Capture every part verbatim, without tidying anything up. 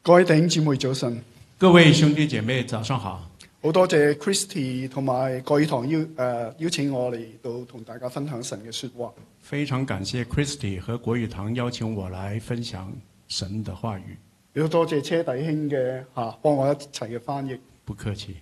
各位弟兄姊妹早晨， 各位兄弟姐妹早上好。 好多謝 Christy 同埋國語堂邀誒、呃、邀請我嚟到同大家分享神嘅說話。 非常感謝 Christy 和國語堂邀請我來分享神的話語。 亦都多謝車弟兄嘅嚇幫我一齊嘅翻譯。 不客氣。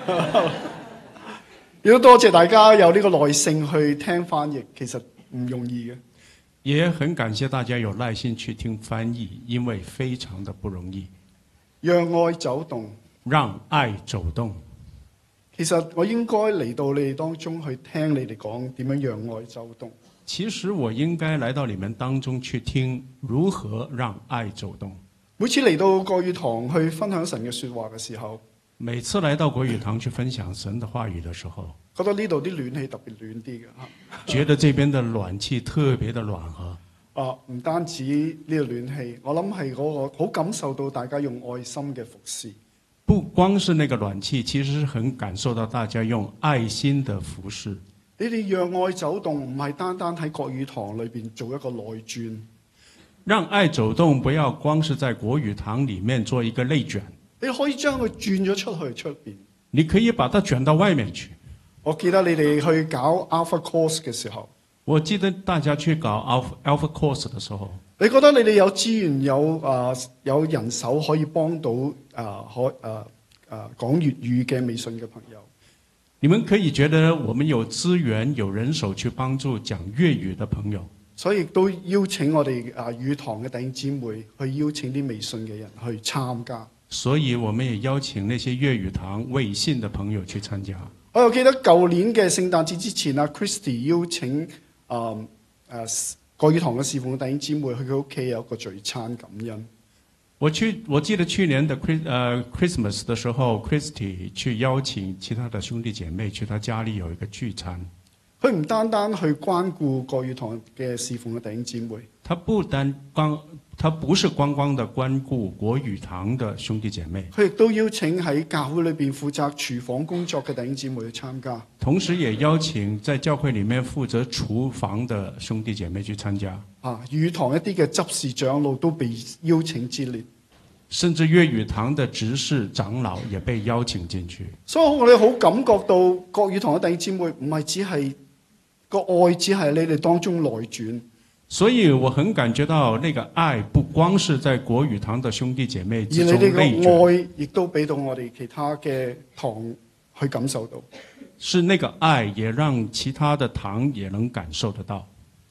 亦都多謝大家有呢個耐性去聽翻譯，其實唔容易嘅。 也很感謝大家有耐心去聽翻譯，因為非常的不容易。 讓愛走動， 讓愛走動。 其實我應該嚟到你哋當中去聽你哋講點樣讓愛走動。 其實我應該來到你們當中去聽如何讓愛走動。 每次嚟到國語堂去分享神嘅說話嘅時候， 每次來到國語堂去分享神的話語的時候， 覺得呢度啲暖氣特別暖啲嘅嚇。 覺得這邊的暖氣特別的暖和。 啊，唔單止呢個暖氣，我諗係嗰個好感受到大家用愛心嘅服侍。 不光是那個暖氣，其實是很感受到大家用愛心的服侍。 你哋讓愛走動，唔係單單喺國語堂裏邊做一個內轉。 讓愛走動，不要光是在國語堂裡面做一個內捲。 你可以將佢轉咗出去出邊。 你可以把它捲到外面去。 我記得你哋去搞 Alpha Course 嘅時候， 我記得大家去搞 Alpha Alpha Course 的時候， 你覺得你哋有資源有啊、呃、有人手可以幫到啊可啊啊講粵語嘅微信嘅朋友？ 你們可以覺得我們有資源有人手去幫助講粵語的朋友， 所以亦都邀請我哋啊語堂嘅弟兄姊妹去邀請啲微信嘅人去參加。 所以我們也邀請那些粵語堂微信的朋友去參加。 我又記得舊年嘅聖誕節之前啊 Christy 邀請啊誒國語堂嘅侍奉弟兄姊妹去佢屋企有一個聚餐感恩。 我去，我記得去年的 Chris 呃 Christmas 的時候 ，Christy 去邀請其他的兄弟姐妹去他家裏有一個聚餐。 佢唔單單去關顧國語堂嘅侍奉嘅弟兄姊妹， 他不單光，他不是光光的關顧國語堂的兄弟姐妹， 佢亦都邀請喺教會裏邊負責廚房工作嘅弟兄姊妹去參加。 同時也邀請在教會裏面負責廚房的兄弟姐妹去參加。 啊，語堂一啲嘅執事長老都被邀請之列， 甚至粵語堂的執事長老也被邀請進去。 所以我哋好感覺到國語堂嘅弟兄姊妹唔係只係個愛，只係你哋當中內轉。 所以我很感覺到那個愛不光是在國語堂的兄弟姐妹之中內轉， 而你哋嘅愛亦都俾到我哋其他嘅堂去感受到。 是那個愛也讓其他的堂也能感受得到。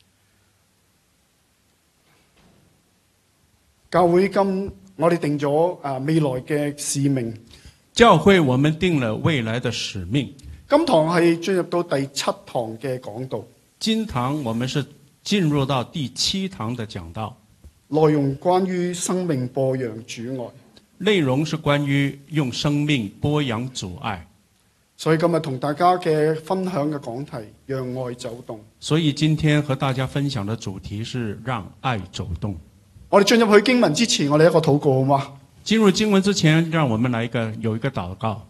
教會今我哋定咗啊未來嘅使命。 教會我們定了未來的使命。 今堂係進入到第七堂嘅講道。 今堂我們是進入到第七堂的講道， 內容關於生命播揚主愛。 內容是關於用生命播揚主愛。 所以今日同大家嘅分享嘅講題，讓愛走動。 所以今天和大家分享的主題是讓愛走動。 我哋進入去經文之前，我哋一個禱告好嗎？ 進入經文之前，讓我們來一個有一個禱告。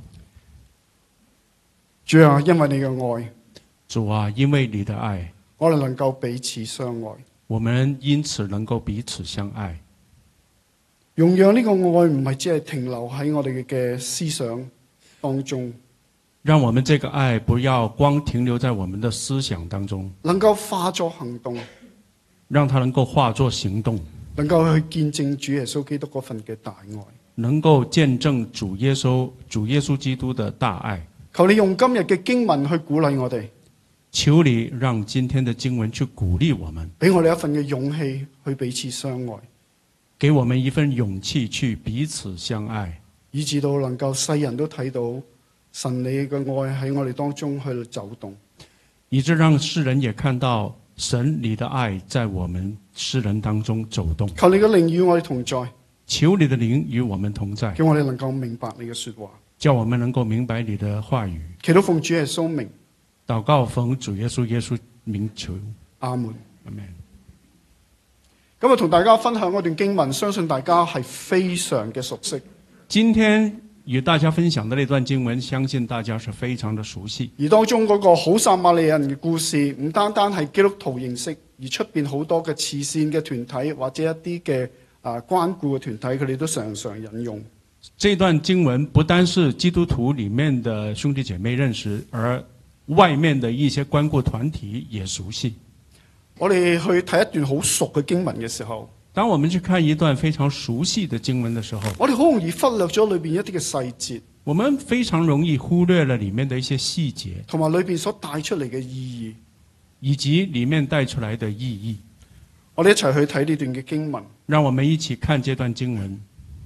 主啊，因為你嘅愛， 主啊，因為你的愛， 我哋能夠彼此相愛。 我們因此能夠彼此相愛。 容讓呢個愛唔係只係停留喺我哋嘅思想當中， 讓我們這個愛不要光停留在我們的思想當中， 能夠化作行動， 讓它能夠化作行動， 能夠去見證主耶穌基督嗰份嘅大愛， 能夠見證主耶穌主耶穌基督的大愛。 求你用今日嘅經文去鼓勵我哋， 求你讓今天的經文去鼓勵我們， 俾我哋一份嘅勇氣去彼此相愛， 給我們一份勇氣去彼此相愛， 以致到能夠世人都睇到神你嘅愛喺我哋當中去走動， 以致讓世人也看到神你的愛在我們世人當中走動。 求你嘅靈與我哋同在， 求你的靈與我們同在， 叫我哋能夠明白你嘅說話， 叫我們能夠明白你的話語。 祈禱奉主耶穌名， 禱告奉主耶穌耶穌名求， 阿門。 阿門。 今日同大家分享嗰段經文，相信大家係非常嘅熟悉。 今天與大家分享的那段經文，相信大家是非常的熟悉。 而當中嗰個好撒瑪利人嘅故事，唔單單係基督徒認識，而出邊好多嘅慈善嘅團體或者一啲嘅啊關顧嘅團體，佢哋都常常引用。 這段經文不單是基督徒裡面的兄弟姐妹認識，而外面的一些關顧團體也熟悉。 我哋去睇一段好熟嘅經文嘅時候， 當我們去看一段非常熟悉的經文的時候， 我哋好容易忽略咗裏邊一啲嘅細節， 我們非常容易忽略了裡面的一些細節， 同埋裏邊所帶出嚟嘅意義， 以及裡面帶出來的意義。 我哋一齊去睇呢段嘅經文。 讓我們一起看這段經文。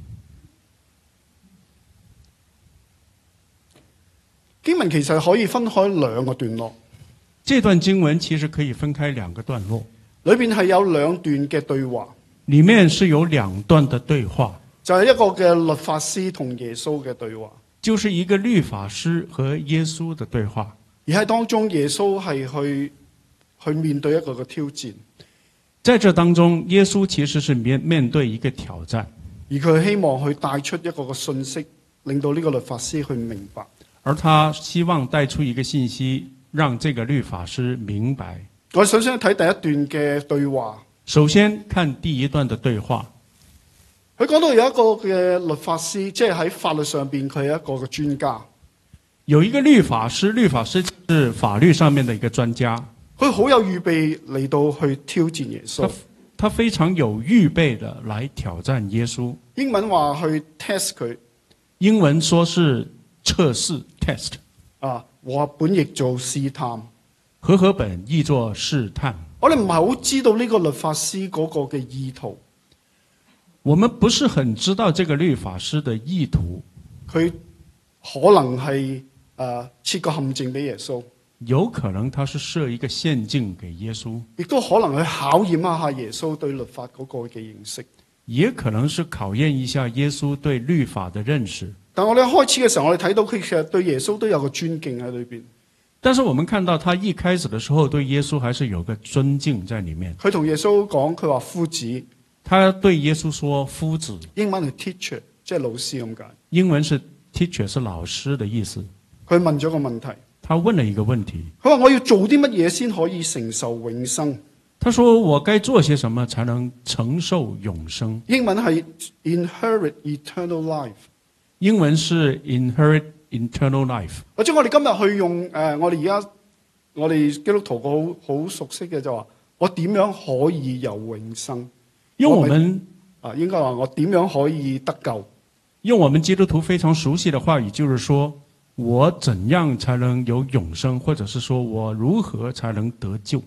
經文其實可以分開兩個段落。 這段經文其實可以分開兩個段落， 裏邊係有兩段嘅對話， 裡面是有兩段的對話， 就係一個嘅律法師同耶穌嘅對話， 就是一個律法師和耶穌的對話。 而喺當中耶穌係去去面對一個嘅挑戰， 在這當中耶穌其實是面面對一個挑戰， 而佢希望去帶出一個嘅信息，令到呢個律法師去明白。 而他希望帶出一個信息，讓這個律法師明白。 我首先睇第一段嘅對話。 首先看第一段的對話， 佢講到有一個嘅律法師，即係喺法律上邊佢係一個嘅專家。 有一個律法師，律法師是法律上面的一個專家， 佢好有預備嚟到去挑戰耶穌。 他他非常有預備的來挑戰耶穌。 英文話去 test 佢， 英文說是測試 test， 啊，和合本譯做試探， 和合本譯作試探。 我哋唔係好知道呢個律法師嗰個嘅意圖， 我們不是很知道這個律法師的意圖。 佢可能係誒設個陷阱俾耶穌， 有可能他是設一個陷阱給耶穌， 亦都可能去考驗一下耶穌對律法嗰個嘅認識， 也可能是考驗一下耶穌對律法的認識。 但我哋一開始嘅時候，我哋睇到佢其實對耶穌都有個尊敬喺裏邊。 但是我們看到他一開始的時候對耶穌還是有個尊敬在裡面。 佢同耶穌講，佢話夫子， 他對耶穌說夫子， 英文係 teacher， 即係老師咁解。 英文是 teacher， 是老師的意思。 佢問咗個問題， 他問了一個問題， 佢話我要做啲乜嘢先可以承受永生？ 他說我該做些什麼才能承受永生？ 英文係 inherit eternal life， 英文是 inherit eternal life。 或者我哋今日去用誒、呃，我哋而家我哋基督徒好好熟悉嘅就話，我點樣可以有永生？ 用我們啊，應該話我點樣可以得救？ 用我們基督徒非常熟悉的話語，就是說我怎樣才能有永生，或者是說我如何才能得救？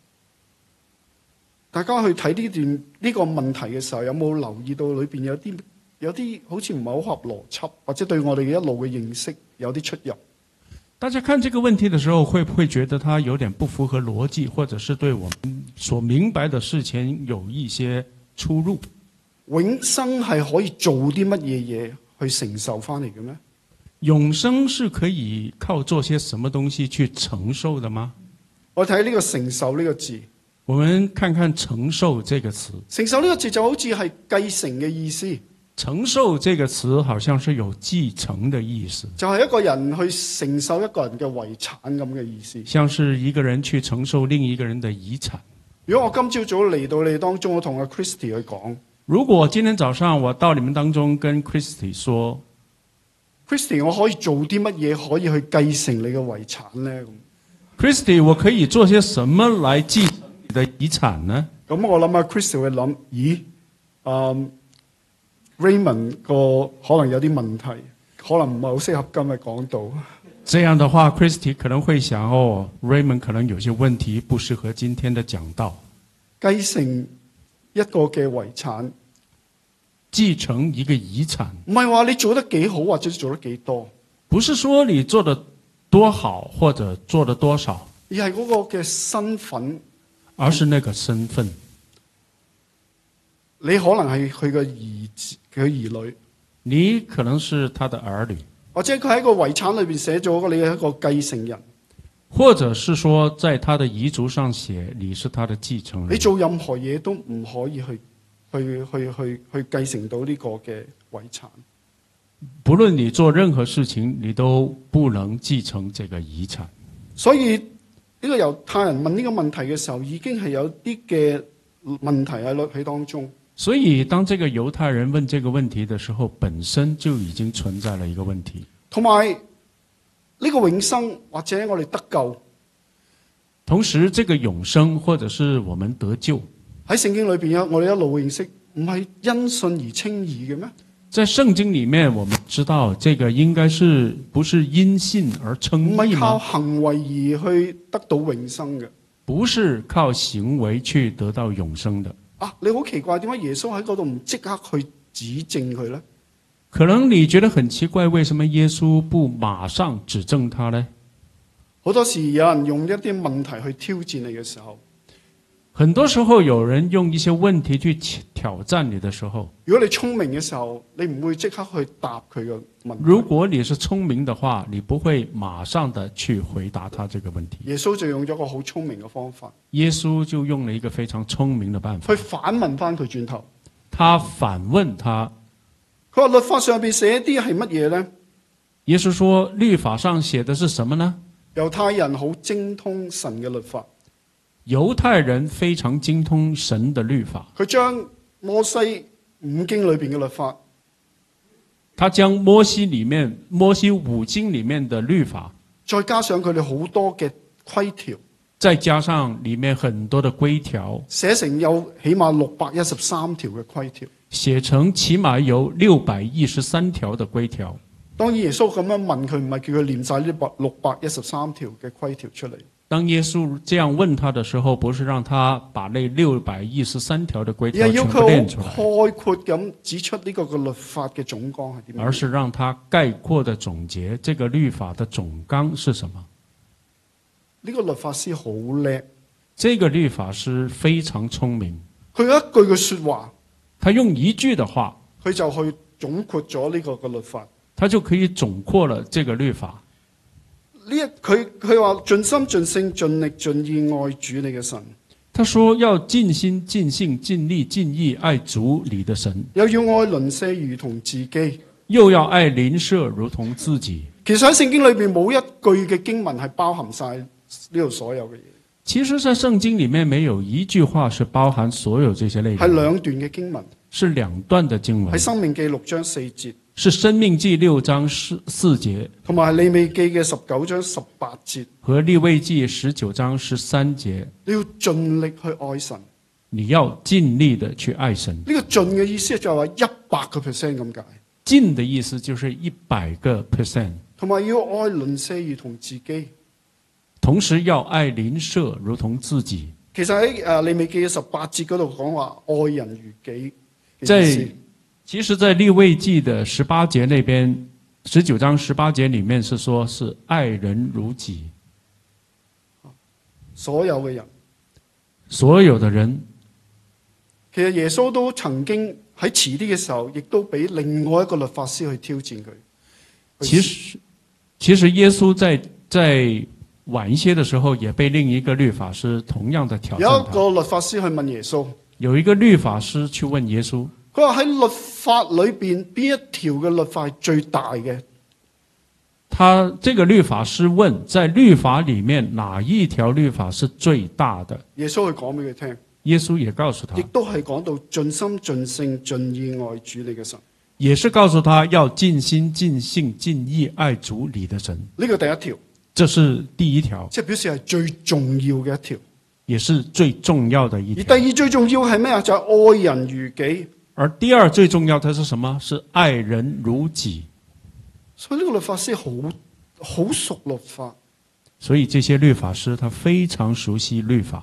大家去睇呢段呢個問題嘅時候，有冇留意到裏邊有啲有啲好似唔係好合邏輯，或者對我哋一路嘅認識有啲出入？ 大家看這個問題的時候，會不會覺得它有點不符合邏輯，或者是對我們所明白的事情有一些出入？ 永生係可以做啲乜嘢嘢去承受翻嚟嘅咩？ 永生是可以靠做些什麼東西去承受的嗎？ 我睇呢個承受呢個字， 我們看看承受這個詞。 承受呢個字就好似係繼承嘅意思。 承受這個詞好像是有繼承的意思， 就係一個人去承受一個人嘅遺產咁嘅意思。 像是一個人去承受另一個人的遺產。 如果我今朝早嚟到你當中，我同阿 Christy 去講， 如果今天早上我到你們當中跟 Christy 說 Christy， 我可以做啲乜嘢可以去繼承你嘅遺產呢？ Christy， 我可以做些什麼來繼承你的遺產呢？ 咁我諗阿 Christy 會諗，咦，嗯 Raymond 個可能有啲問題，可能唔係好適合今日講道。 這樣的話 Christy 可能會想，哦 Raymond 可能有些問題不適合今天的講道。 繼承一個嘅遺產， 繼承一個遺產， 唔係話你做得幾好或者做得幾多， 不是說你做得多好或者做得多少， 而係嗰個嘅身份， 而是那個身份。 你可能係佢嘅兒子，佢嘅兒女， 你可能是他的兒女， 或者佢喺個遺產裏邊寫咗你係一個繼承人， 或者是說在他的遺囑上寫你是他的繼承人。 你做任何嘢都唔可以去去去去去繼承到呢個嘅遺產。 不論你做任何事情，你都不能繼承這個遺產。 所以呢個猶太人問呢個問題嘅時候，已經係有啲嘅問題喺喺當中。 所以當這個猶太人問這個問題的時候，本身就已經存在了一個問題。 同埋呢個永生或者我哋得救， 同時這個永生或者是我們得救， 喺聖經裏邊有我哋一路認識，唔係因信而稱義嘅咩？ 在聖經裡面，我們知道這個應該是不是因信而稱義嗎？ 唔係靠行為而去得到永生嘅， 不是靠行為去得到永生的。 啊，你好奇怪，點解耶穌喺嗰度唔即刻去指正佢呢？ 可能你覺得很奇怪，為什麼耶穌不馬上指正他呢？ 好多時有人用一啲問題去挑戰你嘅時候， 很多時候有人用一些問題去挑戰你的時候， 如果你聰明嘅時候，你唔會即刻去答佢嘅問題。 如果你是聰明的話，你不會馬上的去回答他這個問題。 耶穌就用咗個好聰明嘅方法， 耶穌就用了一個非常聰明的辦法， 去反問翻佢轉頭。 他反問他， 佢話律法上邊寫啲係乜嘢呢？ 耶穌說律法上寫的是什麼呢？ 猶太人好精通神嘅律法， 猶太人非常精通神的律法， 佢將摩西五經裏邊嘅律法， 他將摩西裡面摩西五經裡面的律法， 再加上佢哋好多嘅規條， 再加上裡面很多的規條， 寫成有起碼六百一十三條嘅規條， 寫成起碼有六百一十三條的規條。 當然耶穌咁樣問佢，唔係叫佢念晒呢百六百一十三條嘅規條出嚟。 當耶穌這樣問他的時候，不是讓他把那六百一十三條的規條全部念出來， 概括咁指出呢個嘅律法嘅總綱係點樣， 而是讓他概括的總結這個律法的總綱是什麼。 呢個律法師好叻， 這個律法師非常聰明， 佢有一句嘅說話， 他用一句的話， 佢就去總括咗呢個嘅律法。 他就可以總括了這個律法。 呢一佢佢話盡心盡性盡力盡意愛主你嘅神。 他說要盡心盡性盡力盡意愛主你的神， 又要愛鄰舍如同自己， 又要愛鄰舍如同自己。 其實喺聖經裏邊冇一句嘅經文係包含晒呢度所有嘅嘢。 其實在聖經裡面沒有一句話是包含所有這些內容， 係兩段嘅經文， 是兩段的經文， 喺申命記六章四節， 是申命記六章四四節， 同埋利未記嘅十九章十八節， 和利未記十九章十三節。 你要盡力去愛神， 你要盡力的去愛神。 呢個盡嘅意思就係話一百個 percent 咁解。 盡的意思就是一百個 percent， 同埋要愛鄰舍如同自己， 同時要愛鄰舍如同自己。 其實喺誒利未記嘅十八節嗰度講話愛人如己嘅意思。 在其實，在利未記的十八節那邊，十九章十八節裡面是說是愛人如己。 所有嘅人， 所有的人， 其實耶穌都曾經喺遲啲嘅時候，亦都俾另外一個律法師去挑戰佢。 其實，其實耶穌在在晚一些的時候，也被另一個律法師同樣的挑戰他。 有一個律法師去問耶穌， 有一個律法師去問耶穌， 佢話喺律法裏邊邊一條嘅律法係最大嘅？ 他這個律法師問，在律法裡面哪一條律法是最大的？ 耶穌去講俾佢聽， 耶穌也告訴他， 亦都係講到盡心盡性盡意愛主你嘅神， 也是告訴他要盡心盡性盡意愛主你的神。 呢個第一條， 這是第一條， 即係表示係最重要嘅一條， 也是最重要的一條。 而第二最重要係咩啊？就係愛人如己。 而第二最重要的是什麼？是愛人如己。 所以呢個律法師好好熟律法， 所以這些律法師他非常熟悉律法。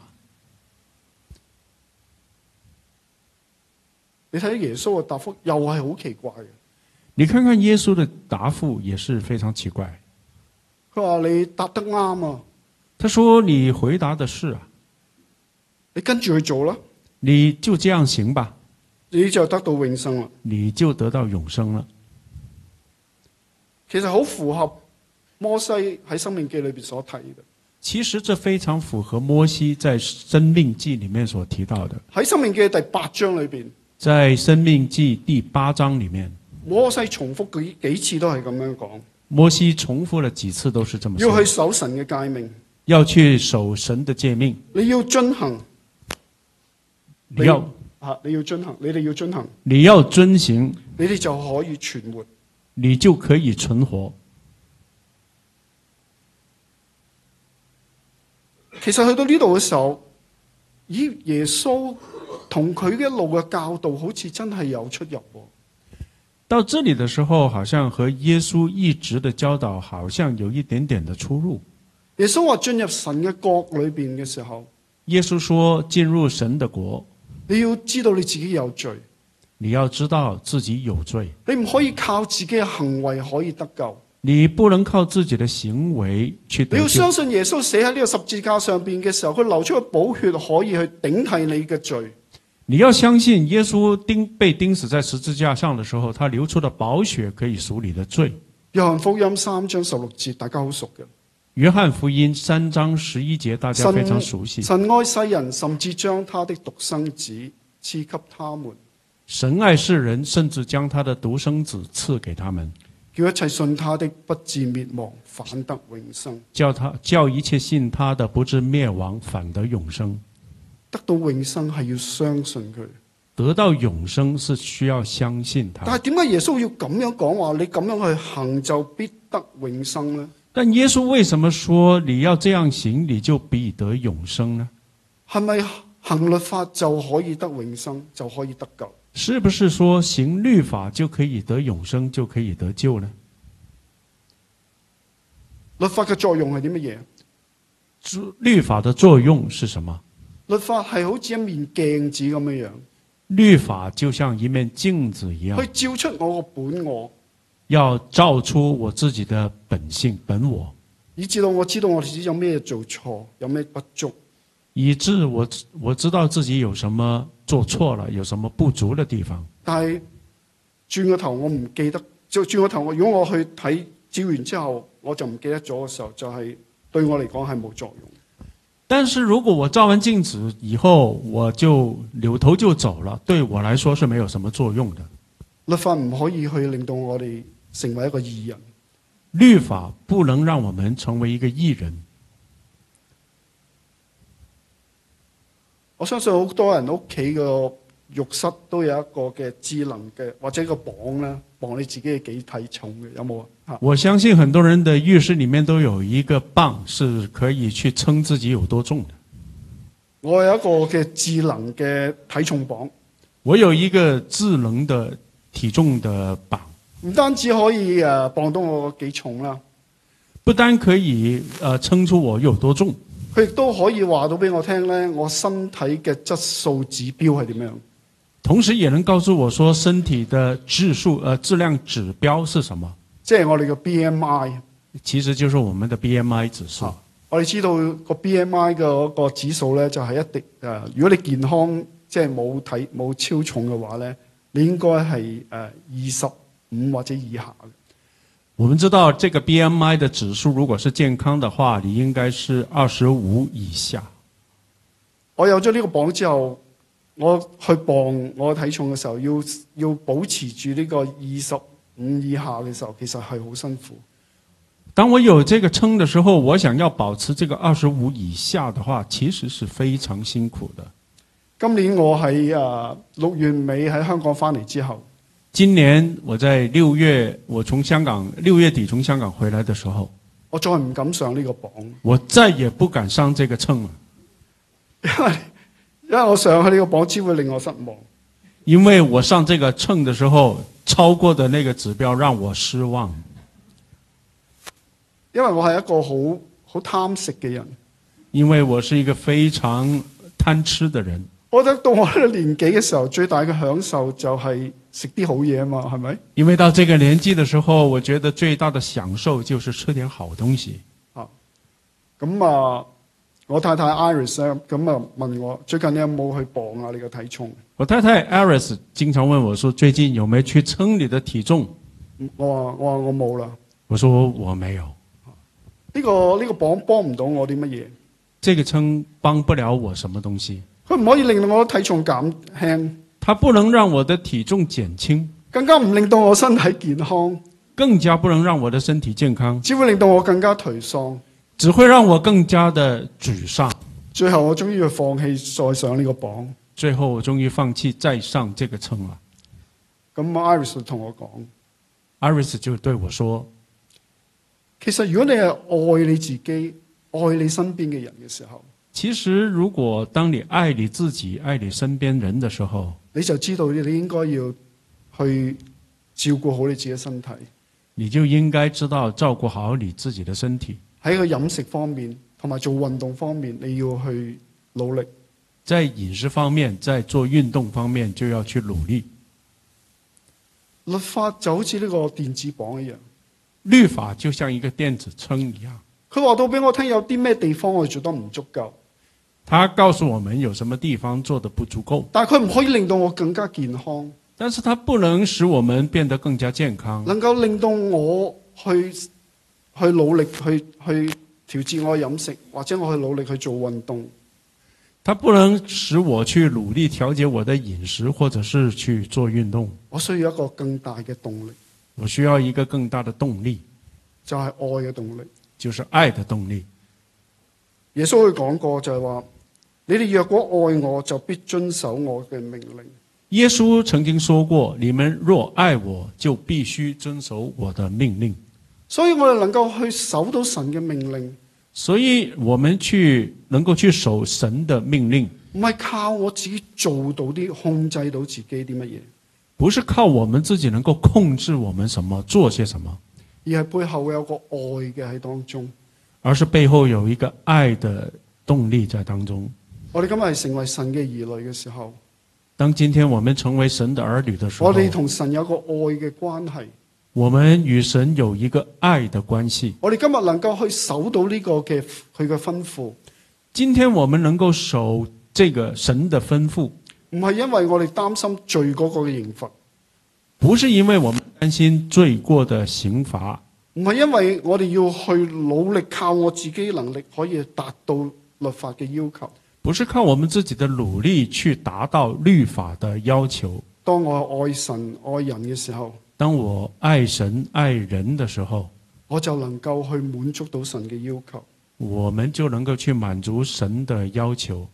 你睇耶穌嘅答覆又係好奇怪嘅。 你看看耶穌的答覆也是非常奇怪。 佢話你答得啱啊， 他說你回答的是啊， 你跟住去做啦， 你就這樣行吧， 你就得到永生啦。 你就得到永生了。 其實好符合摩西喺申命記裏邊所提嘅。 其實這非常符合摩西在申命記裡面所提到的。 喺申命記第八章裏邊， 在申命記第八章裡面， 摩西重複幾幾次都係咁樣講。 摩西重複了幾次都是這麼說。 要去守神嘅誡命， 要去守神的誡命， 你要遵行， 你要啊，你要遵行，你哋要遵行， 你要遵行， 你哋就可以存活。 你就可以存活。 其實去到呢度嘅時候，咦，耶穌同佢嘅一路嘅教導好似真係有出入喎。 到這裡的時候，好像和耶穌一直的教導好像有一點點的出入。 耶穌話進入神嘅國裏邊嘅時候， 耶穌說進入神的國， 你要知道你自己有罪， 你要知道自己有罪， 你唔可以靠自己嘅行為可以得救， 你不能靠自己的行為去得救。 你要相信耶穌死喺呢個十字架上邊嘅時候，佢流出嘅寶血可以去頂替你嘅罪。 你要相信耶穌釘被釘死在十字架上的時候，他流出的寶血可以贖你的罪。 約翰福音三章十六節，大家好熟嘅。 約翰福音三章十一節，大家非常熟悉。 神愛世人，甚至將他的獨生子賜給他們。 神愛世人，甚至將他的獨生子賜給他們， 叫一切信他的不至滅亡，反得永生。 叫他叫一切信他的不至滅亡，反得永生。 得到永生係要相信佢， 得到永生是需要相信他。 但係點解耶穌要咁樣講話？你咁樣去行就必得永生呢？ 但耶穌為什麼說你要這樣行，你就必得永生呢？ 係咪行律法就可以得永生，就可以得救？ 是不是說行律法就可以得永生，就可以得救呢？ 律法嘅作用係啲乜嘢？ 律法的作用是什麼？ 律法係好似一面鏡子咁樣樣， 律法就像一面鏡子一樣， 去照出我個本我， 要照出我自己的本性本我， 以至到我知道我自己有咩做錯，有咩不足， 以致我我知道自己有什麼做錯了，有什麼不足的地方。 但係轉個頭我唔記得，就轉個頭我如果我去睇照完之後，我就唔記得咗嘅時候，就係、是、對我嚟講係冇作用。 但是如果我照完鏡子以後，我就扭頭就走了，對我來說是沒有什麼作用的。 律法唔可以去令到我哋成為一個義人， 律法不能讓我們成為一個義人。 我相信好多人屋企個浴室都有一個嘅智能嘅或者一個磅咧，磅你自己嘅幾體重嘅，有冇啊？ 我相信很多人的浴室裡面都有一個磅，是可以去稱自己有多重的。 我有一個嘅智能嘅體重磅， 我有一個智能的體重的磅， 唔單止可以誒磅到我幾重啦， 不單可以誒稱出我有多重， 佢亦都可以話到俾我聽咧，我身體嘅質素指標係點樣。 同時也能告訴我說身體的質數呃質量指標是什麼， 即係我哋嘅 B M I， 其實就是我們的 B M I 指數。 啊、我哋知道個 B M I 嘅嗰個指數咧，就係一定誒，如果你健康即係冇體冇超重嘅話咧，你應該係誒二十五或者以下嘅。 我們知道這個 B M I 的指數如果是健康的話，你應該是二十五以下。 我有咗呢個磅之後，我去磅我體重嘅時候，要要保持住呢個二十五以下嘅時候，其實係好辛苦。 當我有這個稱的時候，我想要保持這個二十五以下的話，其實是非常辛苦的。 今年我喺誒六月尾喺香港翻嚟之後， 今年我在六月，我從香港六月底從香港回來的時候， 我再唔敢上呢個磅， 我再也不敢上這個稱了， 因為因為我上去呢個磅只會令我失望。 因為我上這個稱的時候，超過的那個指標讓我失望。 因為我係一個好好貪食嘅人， 因為我是一個非常貪吃的人。 我覺得到我呢個年紀嘅時候，最大嘅享受就係食啲好嘢啊嘛，係咪？ 因為到這個年紀的時候，我覺得最大的享受就是吃點好東西。 啊，咁啊，我太太 Iris 咧，咁啊問我最近你有冇去磅啊？你個體重？ 我太太 Iris 經常問我說，最近有沒有去稱你的體重？ 我話我話我冇啦。 我說我沒有。 呢個呢個磅幫唔到我啲乜嘢？ 這個稱幫不了我什麼東西。 佢唔可以令到我體重減輕， 它不能讓我的體重減輕， 更加唔令到我身體健康， 更加不能讓我的身體健康， 只會令到我更加頹喪， 只會讓我更加的沮喪。 最後我終於要放棄再上呢個磅。 最後我終於放棄再上這個秤了。 咁 Iris 同我講 Iris 就對我說， 其實如果你係愛你自己、愛你身邊嘅人嘅時候， 其實如果當你愛你自己、愛你身邊人的時候， 你就知道你應該要去照顧好你自己嘅身體， 你就應該知道照顧好你自己的身體。 喺個飲食方面同埋做運動方面，你要去努力。 在飲食方面，在做運動方面就要去努力。 律法就好似呢個電子磅一樣， 律法就像一個電子秤一樣。 佢話到俾我聽有啲咩地方我哋做得唔足夠， 他告訴我們有什麼地方做得不足夠， 但係佢唔可以令到我更加健康， 但是它不能使我們變得更加健康， 能夠令到我去去努力去去調節我嘅飲食，或者我去努力去做運動。 它不能使我去努力調節我的飲食，或者是去做運動。 我需要一個更大嘅動力， 我需要一個更大的動力， 就係愛嘅動力， 就是愛的動力。 耶穌佢講過就係話，你哋若果愛我，就必遵守我嘅命令。 耶穌曾經說過，你們若愛我，就必須遵守我的命令。 所以我哋能夠去守到神嘅命令， 所以我們去能夠去守神的命令， 唔係靠我自己做到啲控制到自己啲乜嘢， 不是靠我們自己能夠控制我們什麼做些什麼， 而係背後有個愛嘅喺當中， 而是背後有一個愛的動力在當中。 我哋今日係成為神嘅兒女嘅時候， 當今天我們成為神的兒女的時候， 我哋同神有個愛嘅關係， 我們與神有一個愛的關係。 我哋今日能夠去守到呢個嘅佢嘅吩咐， 今天我們能夠守這個神的吩咐， 唔係因為我哋擔心罪嗰個嘅刑罰， 不是因為我們擔心罪過的刑罰， 唔係因為我哋要去努力靠我自己能力可以達到律法嘅要求， 不是靠我們自己的努力去達到律法的要求。 當我愛神愛人嘅時候， 當我愛神愛人的時候， 我就能夠去滿足到神嘅要求， 我們就能夠去滿足神的要求。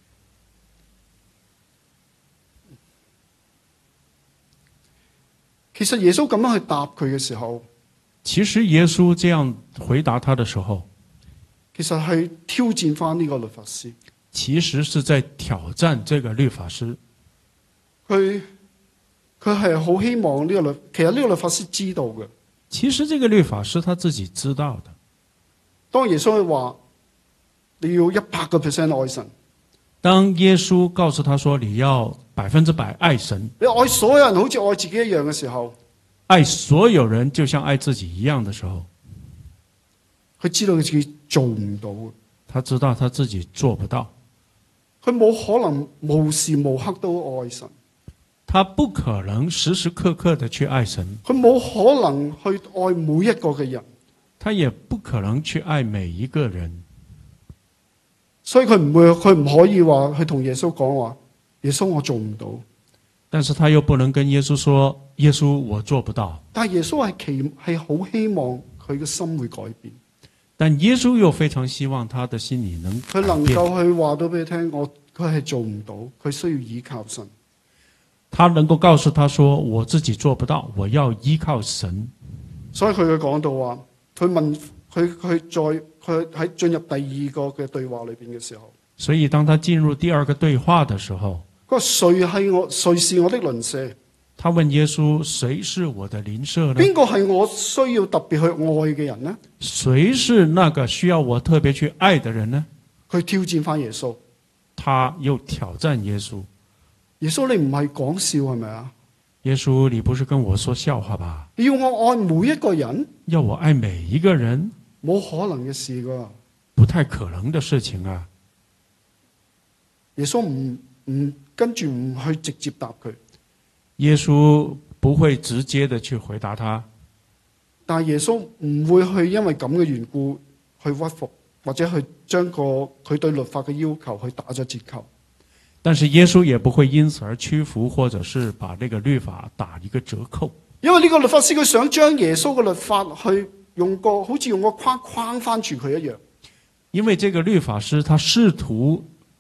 其實耶穌咁樣去答佢嘅時候， 其實耶穌這樣回答他的時候， 其實係挑戰翻呢個律法師， 其實是在挑戰這個律法師。 佢佢係好希望呢個律，其實呢個律法師知道嘅。 其實這個律法師他自己知道的。 當耶穌去話你要一百個 percent 愛神， 當耶穌告訴他說你要百分之百愛神， 你愛所有人好似愛自己一樣嘅時候， 愛所有人就像愛自己一樣的時候， 佢知道佢自己做唔到嘅， 他知道他自己做不到， 佢冇可能無時無刻都愛神， 他不可能時時刻刻的去愛神， 佢冇可能去愛每一個嘅人， 他也不可能去愛每一個人， 所以佢唔會，佢唔可以話去同耶穌講話，耶穌我做唔到， 但是他又不能跟耶穌說，耶穌我做不到， 但係耶穌係期係好希望佢嘅心會改變， 但耶穌又非常希望他的心裡能改變， 佢能夠去話到俾你聽，我佢係做唔到，佢需要依靠神。 他能夠告訴他說我自己做不到，我要依靠神。 所以佢嘅講到話，佢問佢佢再佢喺進入第二個嘅對話裏邊嘅時候， 所以當他進入第二個對話的時候， 佢話誰係我誰是我的鄰舍？ 他問耶穌，誰是我的鄰舍呢？ 邊個係我需要特別去愛嘅人呢？ 誰是那個需要我特別去愛的人呢？ 佢挑戰翻耶穌， 他又挑戰耶穌。 耶穌你唔係講笑係咪啊？ 耶穌你不是跟我說笑話吧？ 你要我愛每一個人？ 要我愛每一個人？ 冇可能嘅事噶， 不太可能的事情啊！ 耶穌唔唔跟住唔去直接答佢， 耶穌不會直接的去回答他， 但係耶穌唔會去因為咁嘅緣故去屈服，或者去將個佢對律法嘅要求去打咗折扣。 但是耶穌也不會因此而屈服，或者是把這個律法打一個折扣。 因為呢個律法師佢想將耶穌嘅律法去用個好似用個框框翻住佢一樣。 因為這個律法師他試圖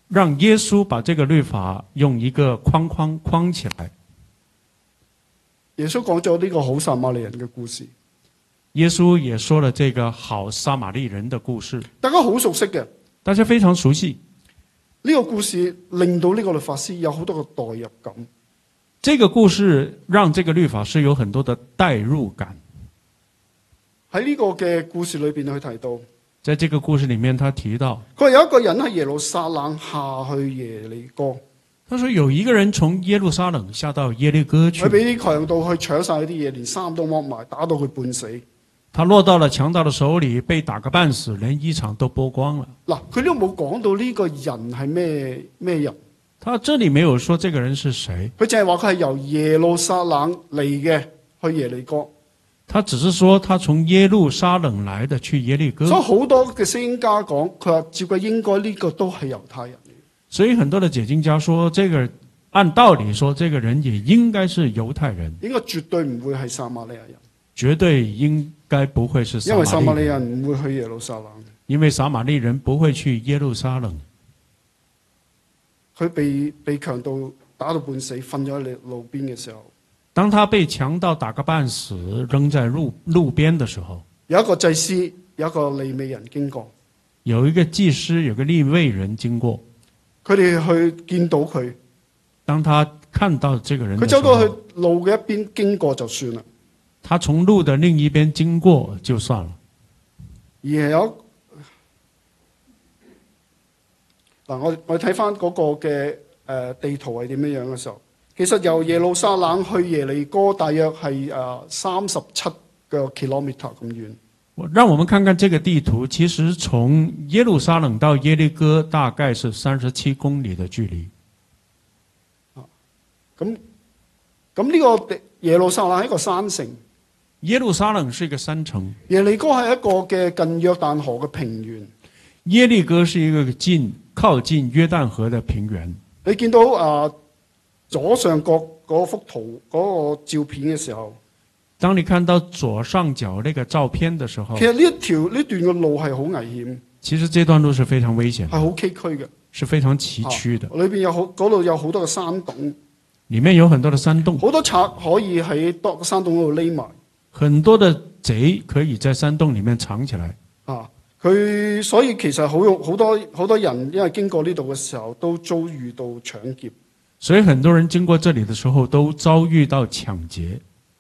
讓耶穌把這個律法用一個框框框起來。 耶穌講咗呢個好撒瑪利人嘅故事， 耶穌也說了這個好撒瑪利人的故事， 大家好熟悉嘅。 大家非常熟悉。 呢個故事令到呢個律法師有好多嘅代入感。 這個故事讓這個律法師有很多的代入感。 喺呢個嘅故事裏邊去提到， 在這個故事裡面，他提到， 佢話有一個人喺耶路撒冷下去耶利哥， 他說有一個人從耶路撒冷下到耶利哥去， 佢俾啲強盜去搶晒啲嘢，連衫都剝埋，打到佢半死。 他落到了強盜的手裡，被打個半死，連衣裳都剝光了。 嗱，佢呢度冇講到呢個人係咩咩人， 他這裡沒有說這個人是誰， 佢淨係話佢係由耶路撒冷嚟嘅去耶利哥。 他只是說他從耶路撒冷來的去耶利哥。 所以好多嘅聖經家講，佢話照計應該呢個都係猶太人嚟。 所以很多的解經家說，這個按道理說，這個人也應該是猶太人， 應該絕對唔會係撒瑪利亞人， 絕對應該不會是撒瑪利人， 因為撒瑪利亞人唔會去耶路撒冷。 因為撒瑪利人不會去耶路撒冷。 佢被被強盜打到半死，瞓咗喺路邊嘅時候， 當他被強盜打個半死，扔在路路邊的時候， 有一個祭司，有一個利未人經過， 有一個祭司，有個利未人經過， 佢哋去見到佢， 當他看到這個人的佢時候， 走到去路嘅一邊經過就算啦。 他從路的另一邊經過就算了。 而係有嗱，我我睇翻嗰個嘅誒地圖係點樣樣嘅時候，其實由耶路撒冷去耶利哥大約係誒三十七個 kilometer 咁遠。 讓我們看看這個地圖，其實從耶路撒冷到耶利哥大概是三十七公里的距離。 咁咁呢個耶路撒冷係一個山城， 耶路撒冷是一個山城， 耶利哥係一個嘅近約旦河嘅平原。 耶利哥是一個近靠近約旦河的平原。 你見到啊、呃、左上角嗰幅圖嗰、嗰個照片嘅時候， 當你看到左上角那個照片的時候， 其實呢一條呢段嘅路係好危險， 其實這段路是非常危險， 係好崎嶇嘅， 是非常崎嶇的。 啊、裏邊有好嗰度有好多嘅山洞， 裡面有很多的山洞， 好多賊可以喺多山洞嗰度匿埋。 很多的賊可以在山洞裡面藏起來。 啊，佢所以其實好用好多好多人，因為經過呢度嘅時候都遭遇到搶劫。 所以很多人經過這裡的時候都遭遇到搶劫。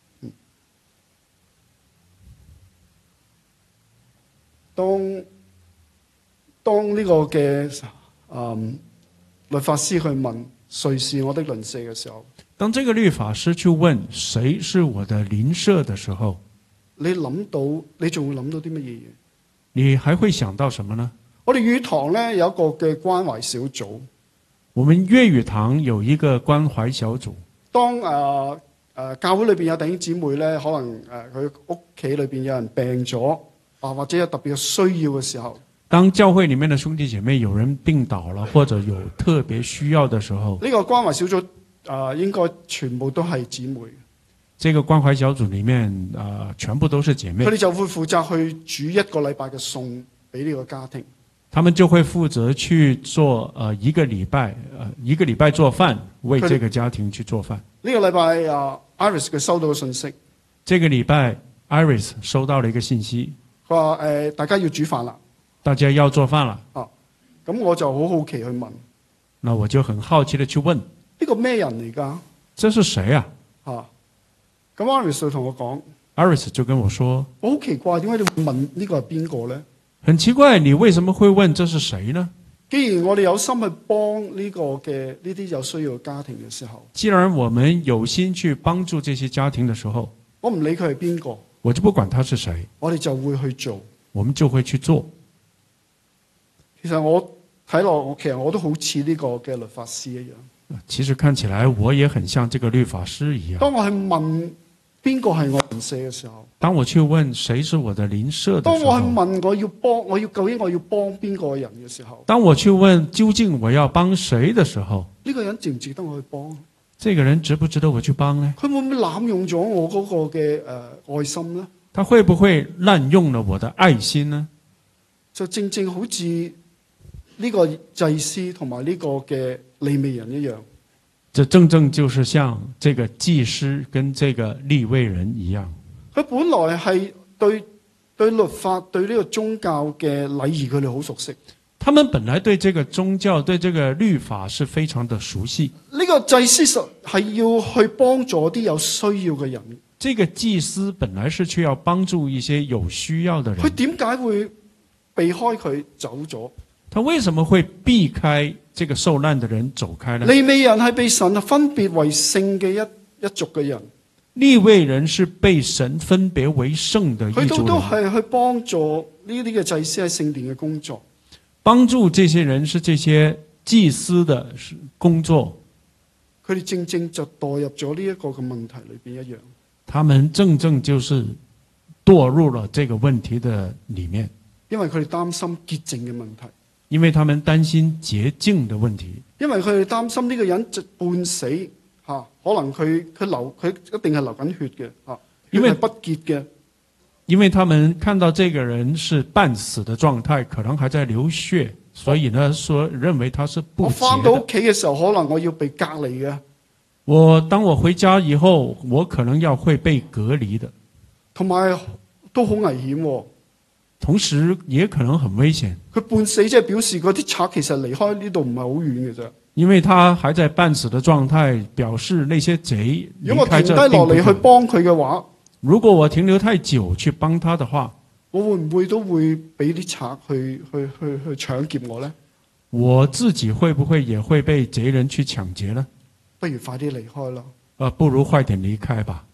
當當呢個嘅嗯律法師去問誰是我的鄰舍嘅時候， 當這個律法師去問誰是我的鄰舍的時候， 你諗到你仲會諗到啲乜嘢嘢？ 你還會想到什麼呢？ 我哋語堂咧有一個嘅關懷小組， 我們粵語堂有一個關懷小組。 當誒誒、呃呃、教會裏邊有弟兄姊妹咧，可能誒佢屋企裏邊有人病咗啊，或者有特別嘅需要嘅時候， 當教會裡面的兄弟姐妹有人病倒了，或者有特別需要的時候， 呢、這個關懷小組誒、呃、應該全部都係姊妹。 這個關懷小組裡面啊、呃，全部都是姐妹。 佢哋就會負責去煮一個禮拜嘅餸俾呢個家庭。 他們就會負責去做呃一個禮拜呃一個禮拜做飯，為這個家庭去做飯。 呢、這個禮拜啊 ，Iris 佢收到個信息。 這個禮拜 Iris 收到了一個信息， 佢話誒大家要煮飯啦， 大家要做飯啦。 啊，咁我就好好奇去問， 那我就很好奇的去問， 呢個咩人嚟㗎？ 這是誰啊？ 啊，咁 Iris 就同我講 ，Iris 就跟我說， 我好奇怪，點解你會問呢個係邊個咧？ 很奇怪，你為什麼會問這是誰呢？ 既然我哋有心去幫呢個嘅呢啲有需要嘅家庭嘅時候， 既然我們有心去幫助這些家庭的時候， 我唔理佢係邊個， 我就不管他是誰， 我哋就會去做， 我們就會去做。 其實我睇落，我其實我都好似呢個嘅律法師一樣。 其實看起來我也很像這個律法師一樣。 當我去問邊個係我鄰舍嘅時候， 當我去問誰是我的鄰舍的時候， 當我去問我要幫我要究竟我要幫邊個人嘅時候， 當我去問究竟我要幫誰的時候， 呢個人值唔值得我去幫？ 這個人值不值得我去幫呢？ 佢會唔會濫用咗我嗰個嘅誒愛心呢？ 他會不會濫用了我的愛心呢？ 就正正好似呢個祭司同埋呢個嘅利未人一樣。 這正正就是像這個祭司跟這個利未人一樣。 佢本來係對對律法對呢個宗教嘅禮儀佢哋好熟悉。 他們本來對這個宗教對這個律法是非常的熟悉。 呢個祭司實係要去幫助啲有需要嘅人。 這個祭司本來是去要幫助一些有需要的人。 佢點解會避開佢走咗？ 他為什麼會避開這個受難的人走開呢？ 利未人係被神分別為聖嘅一一族嘅人。 利未人是被神分別為聖的一族人。 佢都都係去幫助呢啲嘅祭司喺聖殿嘅工作。 幫助這些人是這些祭司的工作。 佢哋正正就墮入咗呢一個嘅問題裏邊一樣。 他們正正就是墮入了這個問題的裡面。 因為佢哋擔心潔淨嘅問題。 因為他們擔心潔淨的問題。 因為佢哋擔心呢個人就半死嚇，可能佢佢流佢一定係流緊血嘅嚇，因為不潔嘅。 因為他們看到這個人是半死的狀態，可能還在流血，所以呢，說認為他是不潔的。我返到屋企嘅時候，可能我要被隔離嘅。我當我回家以後，我可能要會被隔離的。 同埋都好危險喎。 同時也可能很危險。 佢半死即係表示嗰啲賊其實離開呢度唔係好遠嘅啫。 因為他還在半死的狀態，表示那些賊如果我停低落嚟去幫佢嘅話， 如果我停留太久去幫他的話， 我會唔會都會俾啲賊去去去去搶劫我呢？ 我自己會不會也會被賊人去搶劫呢？ 不如快啲離開啦。 啊，不如快點離開吧。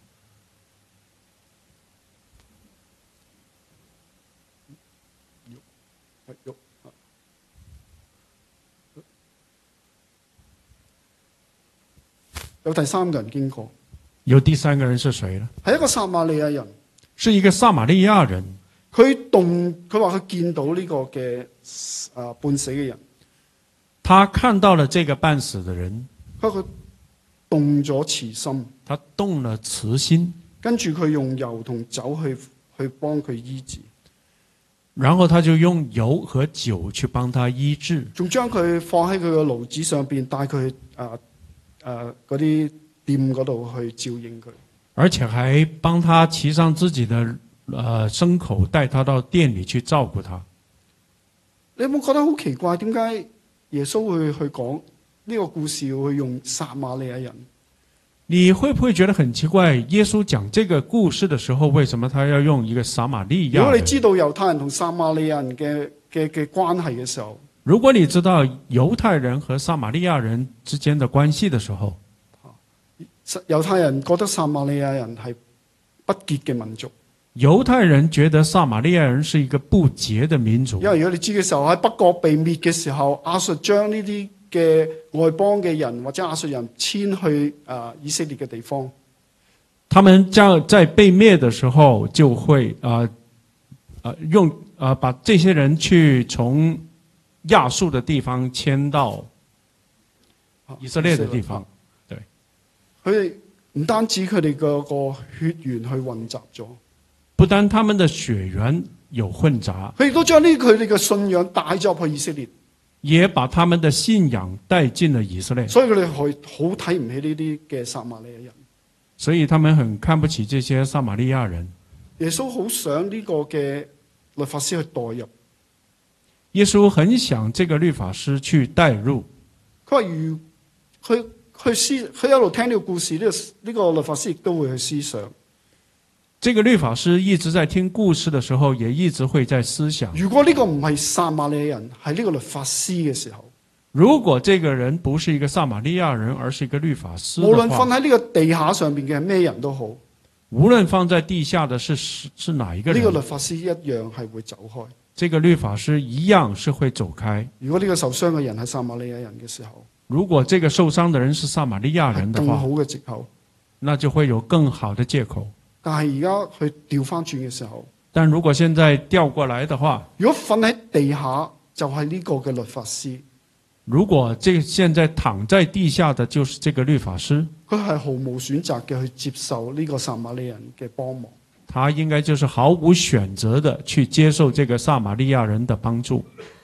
有第三個人經過。 有第三個人是誰呢？ 係一個撒瑪利亞人。 是一個撒瑪利亞人。 佢動，佢話佢見到呢個嘅啊半死嘅人。 他看到了這個半死的人。 佢佢動咗慈心。 他動了慈心。 跟住佢用油同酒去去幫佢醫治。 然後他就用油和酒去幫他醫治。 仲將佢放喺佢嘅爐子上邊，帶佢去啊。誒嗰啲店嗰度去照應佢， 而且還幫他騎上自己的誒、呃、牲口，帶他到店裏去照顧他。 你有冇覺得好奇怪？點解耶穌會去講呢個故事，會用撒瑪利亞人？ 你會不會覺得很奇怪？耶穌講這個故事的時候，為什麼他要用一個撒瑪利亞人？ 如果你知道猶太人同撒瑪利亞人嘅嘅嘅關係嘅時候。 如果你知道猶太人和撒瑪利亞人之間的關係的時候， 猶太人覺得撒瑪利亞人係不潔嘅民族。 猶太人覺得撒瑪利亞人是一個不潔的民族。 因為如果你知嘅時候喺北國被滅嘅時候，亞述將呢啲嘅外邦嘅人或者亞述人遷去啊以色列嘅地方。 他們將在被滅的時候就會啊啊、呃呃、用啊、呃、把這些人去從亞述的地方遷到以色列的地方，對， 佢哋唔單止佢哋個個血緣去混雜咗， 不單他們的血緣有混雜， 佢亦都將呢佢哋嘅信仰帶咗入去以色列， 也把他們的信仰帶進了以色列， 所以佢哋好好睇唔起呢啲嘅撒瑪利亞人， 所以他們很看不起這些撒瑪利亞人。 耶穌好想呢個嘅律法師去代入。 耶穌很想這個律法師去帶入。 佢話：如佢去思，佢一路聽呢個故事，呢、這個呢、這個律法師亦都會去思想。 這個律法師一直在聽故事的時候，也一直會在思想。 如果呢個唔係撒瑪利亞人，係呢個律法師嘅時候， 如果這個人不是一個撒瑪利亞人，而是一個律法師， 無論瞓喺呢個地下上邊嘅係咩人都好， 無論放在地下的是是哪一個人， 呢、這個律法師一樣係會走開。 這個律法師一樣是會走開。 如果呢個受傷嘅人係撒瑪利亞人嘅時候， 如果這個受傷的人是撒瑪利亞人的話， 更好嘅藉口， 那就會有更好的借口。 但係而家佢調翻轉嘅時候， 但如果現在調過來的話， 如果瞓喺地下就係呢個嘅律法師。 如果這現在躺在地下的就是這個律法師， 佢係毫無選擇嘅去接受呢個撒瑪利亞人嘅幫忙。 他應該就是毫無選擇的去接受這個撒瑪利亞人的幫助。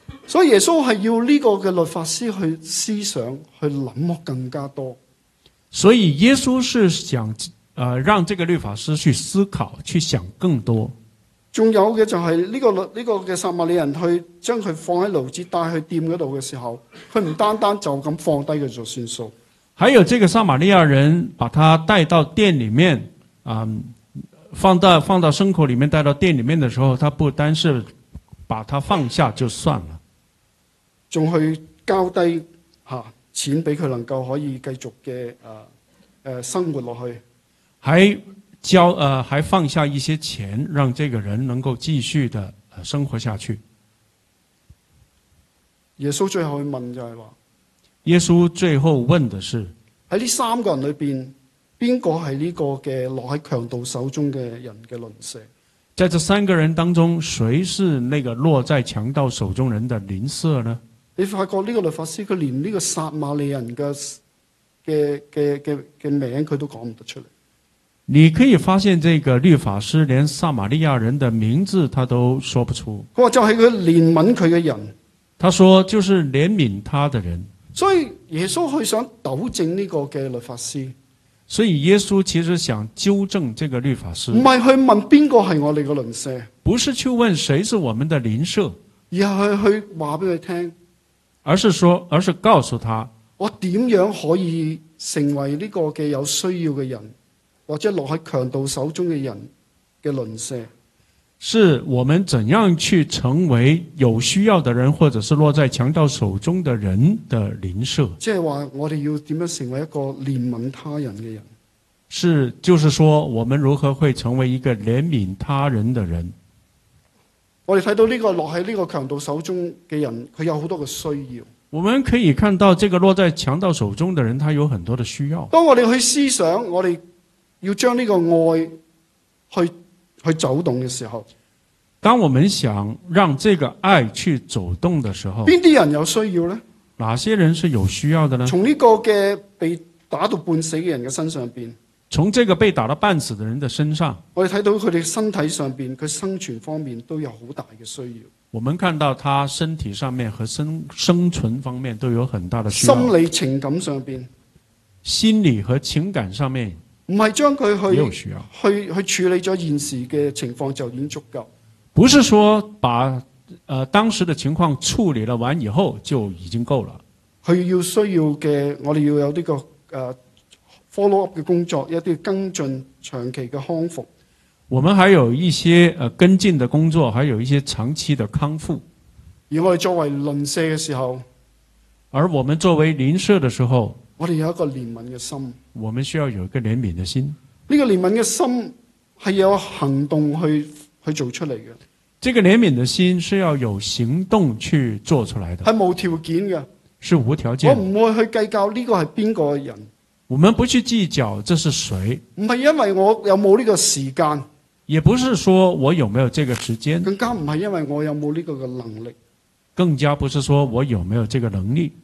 所以耶穌係要呢個嘅律法師去思想，去諗更加多。 所以耶穌是想，呃，讓這個律法師去思考，去想更多。 仲有嘅就係呢個律呢個嘅撒瑪利人去將佢放喺爐子帶去店嗰度嘅時候，佢唔單單就咁放低佢就算數。 還有這個撒瑪利亞人把他帶到店裏面，啊、嗯，放到放到牲口裏面帶到店裏面的時候，他不單是把他放下就算了， 仲去交低吓錢俾佢能夠可以繼續嘅誒誒生活落去， 還交呃還放下一些錢，讓這個人能夠繼續的生活下去。 耶穌最後去問就係話。 耶穌最後問的是： 喺呢三個人裏邊，邊個係呢個嘅落喺強盜手中嘅人嘅鄰舍？ 在這三個人當中，誰是那個落在強盜手中人的鄰舍呢？ 你發覺呢個律法師佢連呢個撒瑪利人嘅嘅嘅嘅嘅名佢都講唔得出嚟。 你可以發現，這個律法師連撒瑪利亞人的名字他都說不出。 佢話就係佢憐憫佢嘅人。 他說就是憐憫他的人。 所以耶穌去想糾正呢個嘅律法師， 所以耶穌其實想糾正這個律法師， 唔係去問邊個係我哋嘅鄰舍， 不是去問誰是我們的鄰舍， 而係去去話俾佢聽， 而是說，而是告訴他， 我點樣可以成為呢個嘅有需要嘅人，或者落喺強盜手中嘅人嘅鄰舍。 是我們怎樣去成為有需要的人，或者是落在強盜手中的人的鄰舍。 即係話我哋要點樣成為一個憐憫他人嘅人？ 是，就是說我們如何會成為一個憐憫他人的人？ 我哋睇到呢個落喺呢個強盜手中嘅人，佢有好多嘅需要。 我們可以看到這個落在強盜手中的人，他有很多的需要。 當我哋去思想，我哋要將呢個愛去。去走動嘅時候， 當我們想讓這個愛去走動的時候， 邊啲人有需要呢？ 哪些人是有需要的呢？ 從呢個嘅被打到半死嘅人嘅身上邊， 從這個被打到半死的人的身上， 我哋睇到佢哋身體上邊，佢生存方面都有好大嘅需要。 我們看到他身體上面和生生存方面都有很大的需要。 心理情感上邊， 心理和情感上面。 唔係將佢去去去處理咗現時嘅情況就已經足夠。 不是說把呃當時的情況處理了完以後就已經夠了。 佢要需要嘅，我哋要有呢個誒 follow up 嘅工作，一啲跟進長期嘅康復。 我們還有一些呃跟進的工作，還有一些長期的康復。 而我哋作為鄰舍嘅時候， 而我們作為鄰舍的時候， 我哋有一個憐憫嘅心。 我們需要有一個憐憫的心。 呢個憐憫嘅心係有行動去去做出嚟嘅。 這個憐憫的心是要有行動去做出來的。 係無條件嘅。 是無條件。 我唔會去計較呢個係邊個人。 我們不去計較這是誰。 唔係因為我有冇呢個時間。 也不是說我有沒有這個時間。 更加唔係因為我有冇呢個嘅能力。 更加不是說我有沒有這個能力。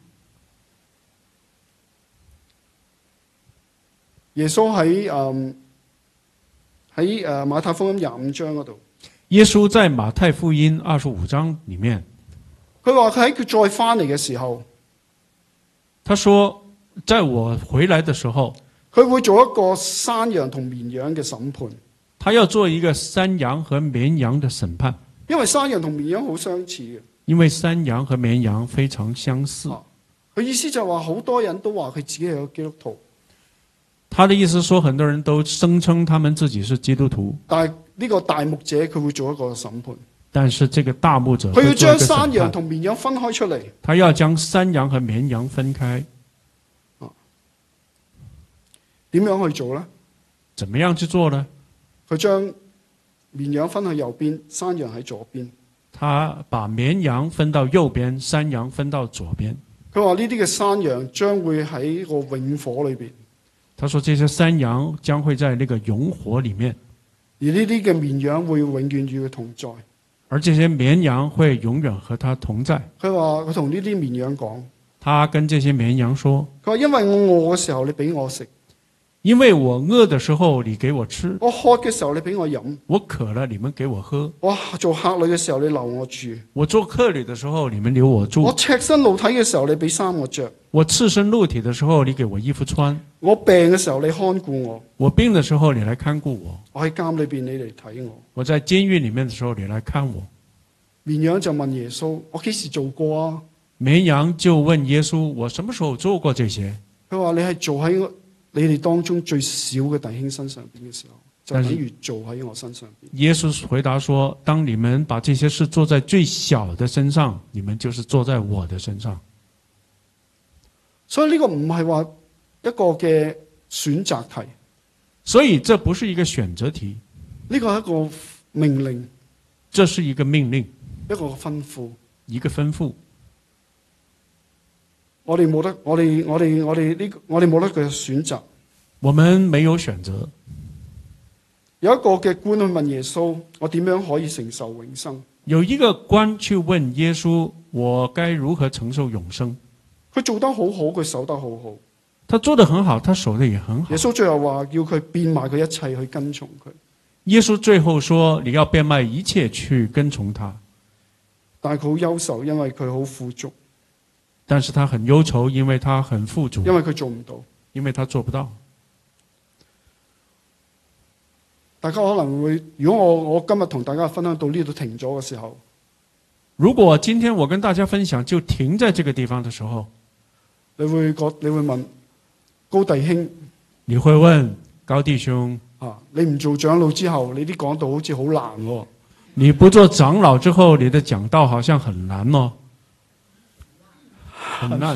耶穌喺誒喺誒馬太福音廿五章嗰度， 耶穌在馬太福音二十五章裏面， 佢話佢喺佢再翻嚟嘅時候， 他說在我回來的時候， 佢會做一個山羊同綿羊嘅審判。 他要做一個山羊和綿羊的審判， 因為山羊同綿羊好相似嘅。 因為山羊和綿羊非常相似。 佢意思就係話好多人都話佢自己係個基督徒。 他的意思說，很多人都聲稱他們自己是基督徒， 但係呢個大牧者佢會做一個審判。 但是這個大牧者佢要將山羊同綿羊分開出嚟。 他要將山羊和綿羊分開。 點樣去做呢？ 怎麼樣去做呢？ 佢將綿羊分去右邊，山羊喺左邊。 他把綿羊分到右邊，山羊分到左邊。 佢話呢啲嘅山羊將會喺個永火裏邊。 他說這些山羊將會在那個永火裏面， 而呢啲嘅綿羊會永遠與佢同在。 而這些綿羊會永遠和他同在。 佢話佢同呢啲綿羊講， 他跟這些綿羊說， 佢話因為我餓嘅時候你俾我食， 因為我餓的時候你給我吃， 我渴嘅時候你俾我飲， 我渴了你們給我喝， 我做客旅嘅時候你留我住， 我做客旅的時候你們留我住， 我赤身露體嘅時候你俾衫我着， 我赤身露體的時候你給我衣服穿， 我病嘅時候你看顧我， 我病的時候你來看顧我， 我喺監裏邊你嚟睇我， 我在監獄裏面的時候你來看我。 綿羊就問耶穌：我幾時做過啊？ 綿羊就問耶穌：我什麼時候做過這些？ 佢話你係做喺你哋當中最小嘅弟兄身上邊嘅時候，就等於做喺我身上邊。 耶穌回答說：當你們把這些事做在最小的身上，你們就是做在我的身上。 所以呢個唔係話一個嘅選擇題， 所以這不是一個選擇題， 呢個係一個命令， 這是一個命令， 一個吩咐， 一個吩咐。 我哋冇得，我哋我哋我哋呢，我哋冇得嘅選擇。 我們沒有選擇。 有一個嘅官去問耶穌：我點樣可以承受永生？ 有一個官去問耶穌：我該如何承受永生？ 佢做得好好，佢守得好好。 他做得很好，他守得也很好。 耶穌最後話要佢變賣佢一切去跟從佢。 耶穌最後說：你要變賣一切去跟從他。 但係佢好憂愁，因為佢好富足。 但是他很憂愁，因為他很富足。 因為佢做唔到， 因為他做不到。 大家可能會，如果我我今日同大家分享到呢度停咗嘅時候， 如果今天我跟大家分享就停在這個地方的時候， 你會覺你會問高弟兄， 你會問高弟兄啊，你唔做長老之後，你啲講道好似好難喎。 你不做長老之後，你的講道好像很難哦。很難。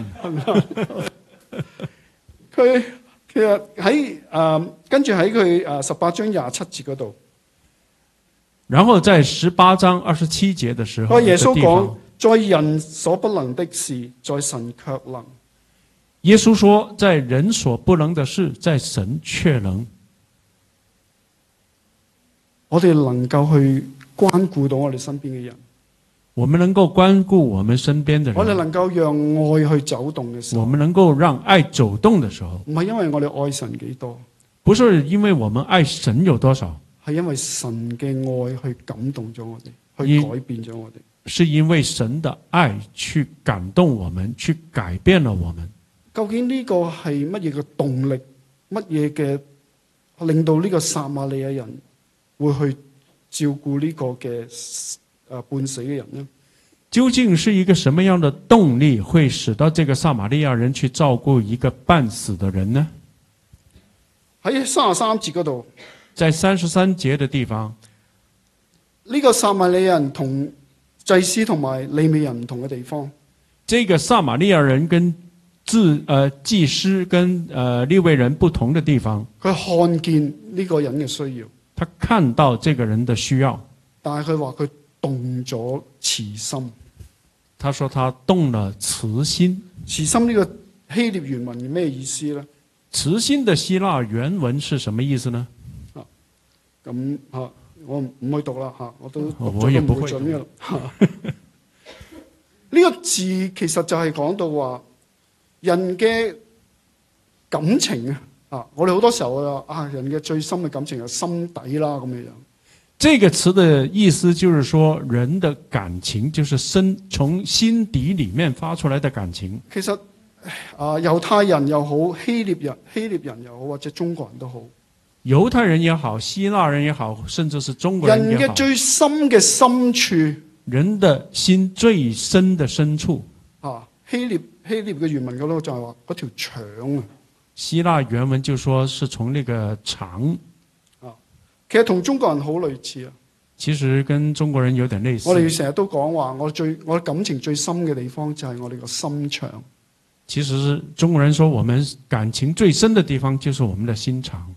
佢其實喺誒跟住喺佢誒十八章廿七節嗰度， 然後在十八章二十七節的時候， 耶穌講：在人所不能的事，在神卻能。 耶穌說：在人所不能的事，在神卻能。 我哋能夠去關顧到我哋身邊嘅人。 我們能夠關顧我們身邊的人， 我哋能夠讓愛去走動嘅時候， 我們能夠讓愛走動的時候， 唔係因為我哋愛神幾多， 不是因為我們愛神有多少， 係因為神嘅愛去感動咗我哋，去改變咗我哋， 是因為神的愛去感動我們，去改變了我們。 究竟呢個係乜嘢嘅動力？乜嘢嘅令到呢個撒瑪利亞人會去照顧呢個嘅誒半死嘅人呢？ 究竟是一個什麼樣的動力會使到這個撒瑪利亞人去照顧一個半死的人呢？ 喺三十三節嗰度， 在三十三節的地方， 呢個撒瑪利亞人同祭司同埋利未人唔同嘅地方。 這個撒瑪利亞人跟自呃祭司跟呃利未人不同的地方， 佢看見呢個人嘅需要， 他看到這個人的需要， 但係佢話佢動咗慈心。 他說他動了慈心。 慈心呢個希臘原文係咩意思呢？ 慈心的希臘原文是什麼意思呢？ 啊，咁啊，我唔去讀啦吓，我都讀我也不會準嘅啦。呢個字其實就係講到話人嘅感情啊，啊，我哋好多時候啊，啊，人嘅最深嘅感情係心底啦咁樣樣。 這個詞的意思就是說，人的感情就是深從心底裏面發出來的感情。 其實啊，猶太人又好，希臘人、希臘人又好，或者中國人都好， 猶太人也好，希臘人也好，甚至是中國人也好， 人嘅最深嘅深處， 人的心最深的深處啊，希臘希臘嘅原文嗰度就係話嗰條腸啊。 希臘原文就說是從那個腸。 其實同中國人好類似啊， 其實跟中國人有點類似。 我哋成日都講話，我最我感情最深嘅地方就係我哋個心腸。 其實是中國人說，我們感情最深的地方就是我們的心腸。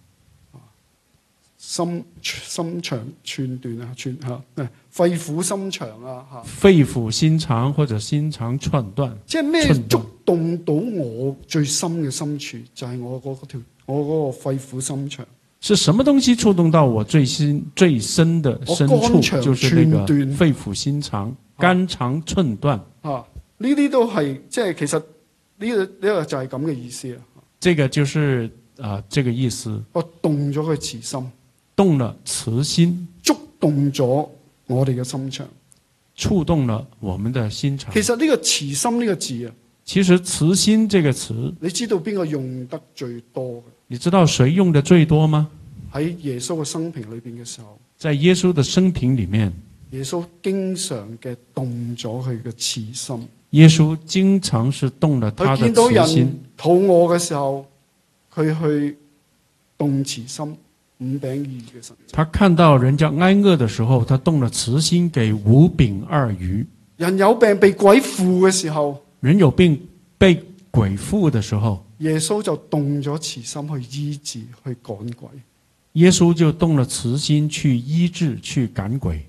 心心腸寸斷啊，寸吓，肺腑心腸啊，吓。 肺腑心腸或者心腸寸斷。 即係咩觸動到我最深嘅深處，就係、是、我嗰條我嗰個肺腑心腸。 是什麼東西觸動到我最心最深的深處？就是那個肺腑心腸、肝腸寸斷。 啊，呢啲都係即係其實呢個呢個就係咁嘅意思啊。 這個就是啊，這個意思。 我動咗佢慈心， 動了慈心， 觸動咗我哋嘅心腸， 觸動了我們的心腸。 其實呢個慈心呢個字啊， 其實慈心這個詞， 你知道邊個用得最多嘅？ 你知道誰用得最多嗎？ 喺耶穌嘅生平裏邊嘅時候， 在耶穌的生平裡面， 耶穌經常嘅動咗佢嘅慈心。 耶穌經常是動了他的慈心。 佢見到人肚餓嘅時候，佢去動慈心，五餅二魚嘅神。 他看到人家挨餓的時候，他動了慈心，給五餅二魚。 人有病被鬼附嘅時候， 人有病被鬼附的時候， 耶穌就動咗慈心去醫治、去趕鬼。 耶穌就動了慈心去醫治、去趕鬼。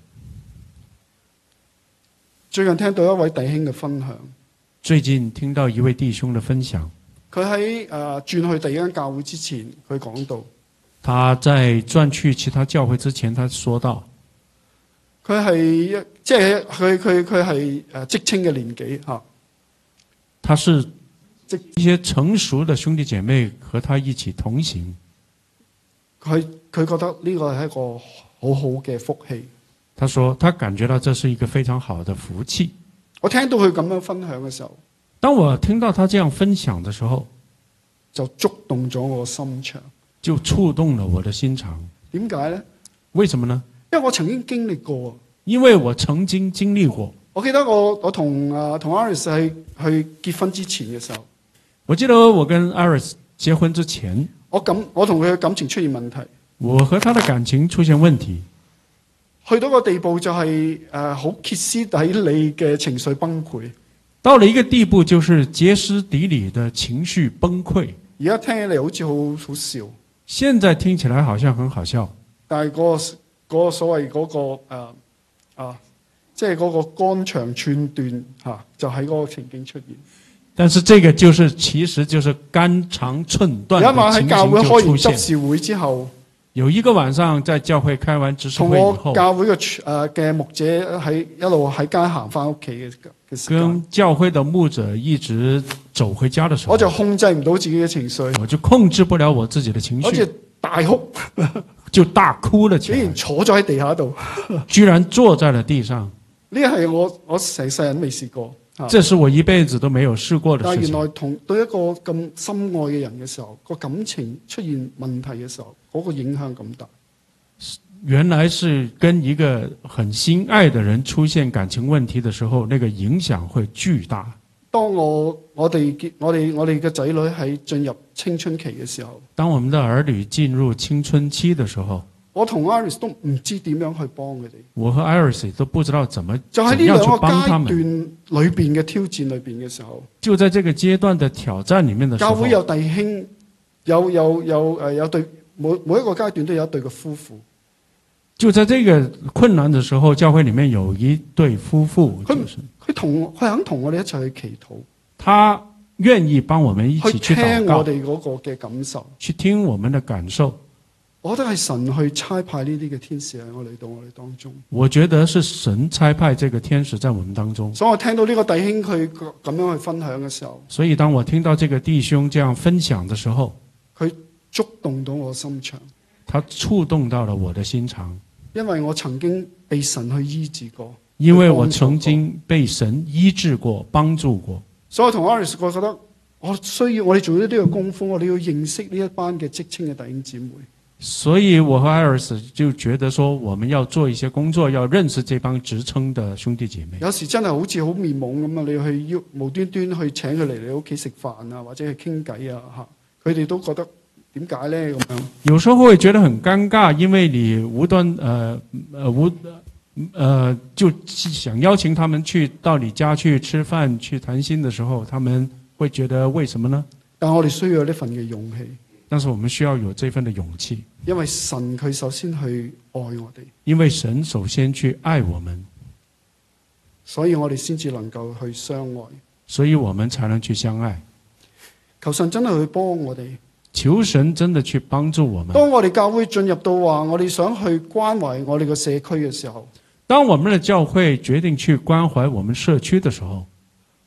最近聽到一位弟兄嘅分享， 最近聽到一位弟兄的分享， 佢喺誒轉去第二間教會之前，佢講到， 他在轉去其他教會之前，他說到， 佢係一即係佢佢佢係誒職青嘅年紀嚇， 他是即一些成熟的兄弟姐妹和他一起同行， 佢佢覺得呢個係一個好好嘅福氣。 他說他感覺到這是一個非常好的福氣。 我聽到佢咁樣分享嘅時候， 當我聽到他這樣分享的時候， 就觸動咗我心腸， 就觸動了我的心腸。 點解呢？ 為什麼呢？ 因為我曾經經歷過， 因為我曾經經歷過。 我記得我我同啊同 Iris 係去結婚之前嘅時候， 我記得我跟 Iris 結婚之前， 我感我同佢嘅感情出現問題， 我和他的感情出現問題。 去到個地步就係誒好歇斯底里嘅情緒崩潰， 到了一個地步就是歇斯底里的情緒崩潰。 而家聽起嚟好似好好笑， 現在聽起來好像很好笑， 但係嗰個嗰個所謂嗰個誒啊，即係嗰個肝腸寸斷嚇，就喺嗰個情景出現。 但是這個就是其實就是肝腸寸斷的情形就出現。有一晚喺教會開完執事會之後，有一個晚上在教會開完執事會以後， 同我教會嘅誒嘅牧者喺一路喺街行翻屋企嘅嘅時間， 跟教會的牧者一直走回家的時候， 我就控制唔到自己嘅情緒， 我就控制不了我自己的情緒， 好似大哭， 就大哭了起來， 竟然坐咗喺地下度， 居然坐在了地上。呢係我我成世人未試過。 這是我一輩子都沒有試過的事情。 但原來同對一個咁深愛嘅人嘅時候，個感情出現問題嘅時候，嗰個影響咁大。 原來是跟一個很心愛的人出現感情問題的時候，那個影響會巨大。當我我哋我哋我哋嘅仔女喺進入青春期嘅時候，當我們的兒女進入青春期的時候，我同 Iris 都唔知點樣去幫佢哋。我和 Iris 都不知道怎麼就喺呢兩個階段裏邊嘅挑戰裏邊嘅時候，就在這個階段的挑戰裏面的時候，教會有弟兄，有有有誒有對每每一個階段都有一對嘅夫婦。就在這個困難的時候，教會裏面有一對夫婦，佢佢同佢肯同我哋一齊去祈禱，他願意幫我們一起去禱告，去聽我哋嗰個嘅感受，去聽我們的感受。我覺得係神去差派呢啲嘅天使喺我嚟到我哋當中。我覺得是神差派這個天使在我們當中。所以我聽到呢個弟兄佢咁樣去分享嘅時候，所以當我聽到這個弟兄這樣分享的時候，佢觸動到我心腸，他觸動到了我的心腸。因為我曾經被神去醫治過，因為我曾經被神醫治過、幫助過。所以我同 Iris 我覺得我需要我哋做呢啲嘅功夫，我哋要認識呢一班嘅職青嘅弟兄姊妹。所以我和 Iris 就覺得說，我們要做一些工作，要認識這幫職稱的兄弟姐妹。有時真係好似好面懵咁啊！你去要無端端去請佢嚟你屋企食飯啊，或者去傾偈啊，嚇佢哋都覺得點解咧咁樣？有時候會覺得很尷尬，因為你無端呃呃無呃就想邀請他們去到你家去吃飯去談心的時候，他們會覺得為什麼呢？但我哋需要呢份嘅勇氣。但是我們需要有這份的勇氣，因為神佢首先去愛我哋，因為神首先去愛我們，所以我哋先至能夠去相愛，所以我們才能去相愛。求神真係去幫我哋，求神真的去幫助我們。當我哋教會進入到話，我哋想去關懷我哋個社區嘅時候，當我們的教會決定去關懷我們社區的時候，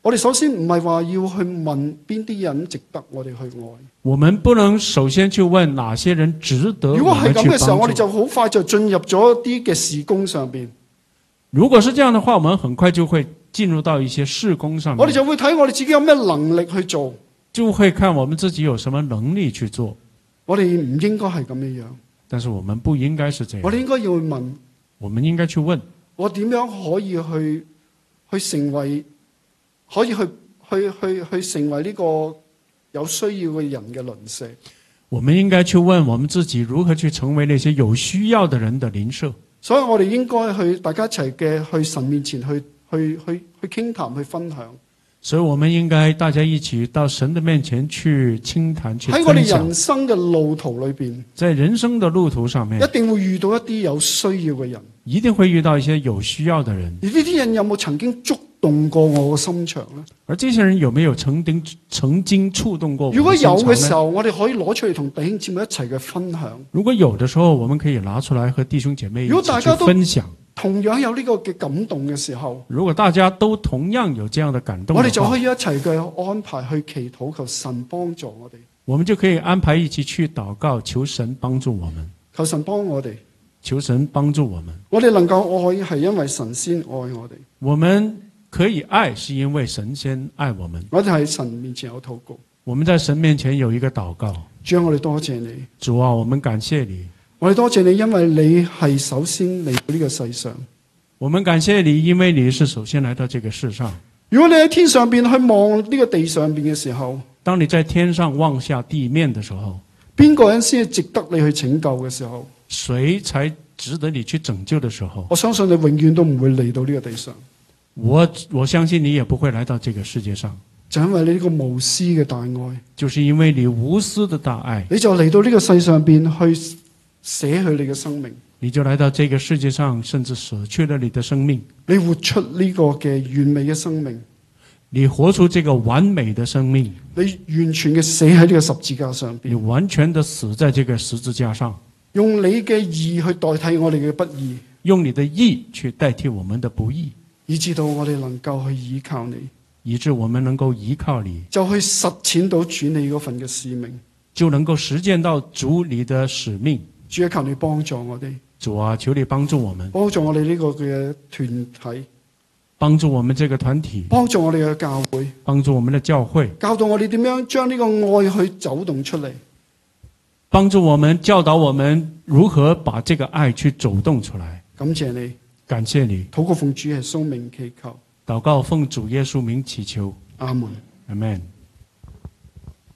我哋首先唔係話要去問邊啲人值得我哋去愛。 我們不能首先去問哪些人值得我們去幫助。 如果係咁嘅時候，我哋就好快就進入咗一啲嘅事工上邊。 如果是這樣的話，我們很快就會進入到一些事工上面。 我哋就會睇我哋自己有咩能力去做， 就會看我們自己有什麼能力去做。 我哋唔應該係咁樣樣。 但是我們不應該是這樣。 我哋應該要去問， 我們應該去問， 我點樣可以去去成為，可以去去去去成為呢個有需要嘅人嘅鄰舍。 我們應該去問我們自己如何去成為那些有需要的人的鄰舍。 所以我哋應該去大家一齊嘅去神面前去去去去傾談去分享。 所以我們應該大家一起到神的面前去傾談去分享。 喺我哋人生嘅路途裏邊， 在人生的路途上面， 一定會遇到一啲有需要嘅人， 一定會遇到一些有需要的人。 而呢啲人有冇曾經觸動過我嘅心腸呢？ 而這些人有沒有曾經曾經觸動過我的心腸呢？ 如果有嘅時候，我哋可以攞出嚟同弟兄姐妹一齊嘅分享。 如果有的時候，我們可以拿出來和弟兄姐妹一起去分享。 同樣有呢個嘅感動嘅時候， 如果大家都同樣有這樣的感動， 我哋就可以一齊嘅安排去祈禱，求神幫助我哋。 我們就可以安排一起去禱告，求神幫助我們。 求神幫我哋， 求神幫助我們。 我哋能夠愛係因為神先愛我哋。 我們可以愛是因為神先愛我們。 我哋喺神面前有禱告， 我們在神面前有一個禱告。 主啊，我哋多謝你。 主啊，我們感謝你。 我哋多謝你，因為你係首先嚟到呢個世上。 我們感謝你，因為你是首先來到這個世上。 如果你喺天上邊去望呢個地上邊嘅時候， 當你在天上望下地面的時候， 邊個人先係值得你去拯救嘅時候？ 誰才值得你去拯救的時候？ 我相信你永遠都唔會嚟到呢個地上。 我我相信你也不會來到這個世界上， 就因為你呢個無私嘅大愛， 就是因為你無私的大愛， 你就嚟到呢個世上邊去捨去你嘅生命， 你就來到這個世界上，甚至捨去了你的生命。 你活出呢個嘅完美嘅生命， 你活出這個完美的生命， 你完全嘅死喺呢個十字架上邊， 你完全的死在這個十字架上， 用你嘅義去代替我哋嘅不義， 用你的義去代替我們的不義， 以致到我哋能夠去依靠你， 以致我們能夠依靠你， 就去實踐到主你嗰份嘅使命， 就能夠實踐到主你的使命。 主啊，求你幫助我哋。 主啊，求你幫助我們， 幫助我哋呢個嘅團體， 幫助我們這個團體， 幫助我哋嘅教會， 幫助我們的教會， 教導我哋點樣將呢個愛去走動出嚟， 幫助我們教導我們如何把這個愛去走動出來。 感謝你， 感謝你。 禱告奉主耶穌名祈求， 禱告奉主耶穌名祈求， 阿門， 阿門。